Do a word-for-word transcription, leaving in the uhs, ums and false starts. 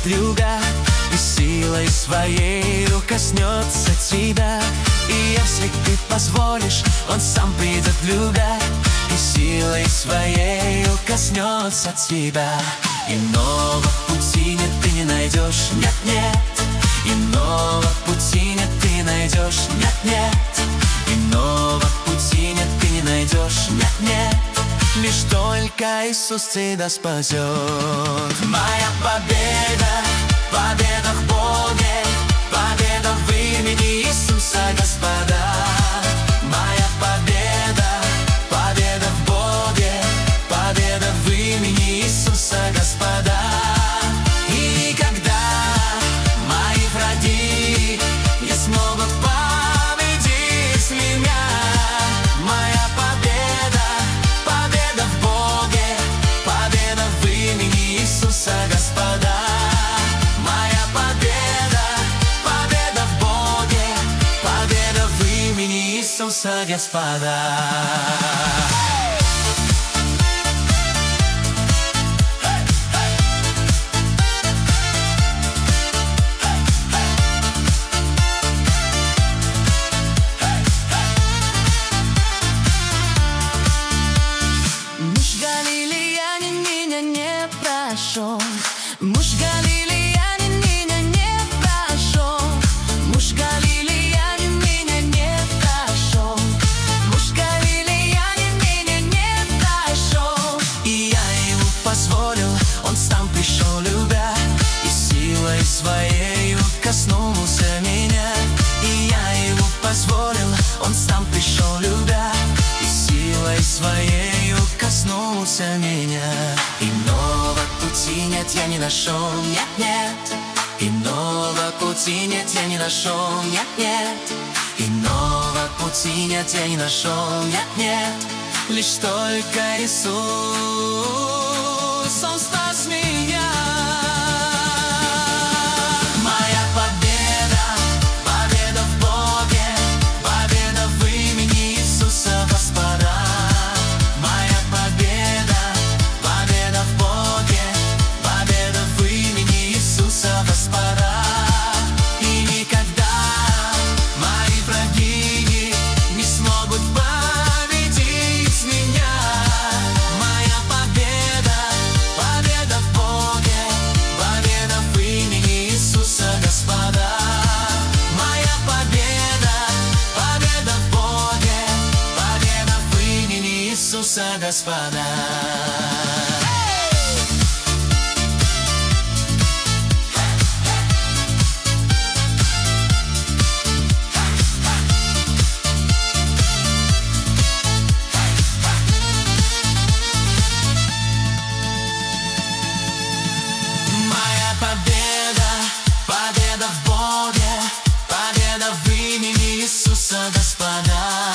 вьюга, и силой своею коснется тебя. И если ты позволишь, он сам придет в люга, и силой своею коснется тебя. Иного пути нет, ты не найдешь, нет, нет. Иного пути нет, ты не найдешь, нет, нет. Иного пути нет, ты не найдешь, нет, нет. Лишь только Иисус тебя спасет. Моя победа, победа в Боге, победа в имени Иисуса, Господа. Моя победа, победа в Боге, победа в имени Иисуса, Господа. И никогда мои враги не смогут победить меня. Моя победа, победа в Боге, победа в имени Иисуса, Господа. Моя победа, победа в Боге, победа в имени Иисуса, Господа. Муж галилеянин меня не прошел, муж галилеянин меня не прошел, муж галилеянин меня не прошел, муж галилеянин меня не прошел. И я ему позволил, он сам пришел, любя, и силой своею коснулся меня. И я ему позволил, он сам пришел, любя, и силой своею коснулся меня. Иного пути нет, я не нашел, нет, нет. Иного пути нет, я не нашел, нет, нет. Иного пути нет, я не нашел, нет, нет. Лишь только Иисус, Он спас меня. Моя победа, победа в Боге, победа в имени Иисуса, Господа. Моя победа, победа в Боге, победа в имени Иисуса, Господа. И никогда мои враги не смогут победить меня. Моя победа, победа в Боге, победа в имени Иисуса, Господа. Моя победа, победа в Боге, победа в имени Иисуса, Господа. Моя победа, победа в Боге, победа в имени Иисуса, Господа.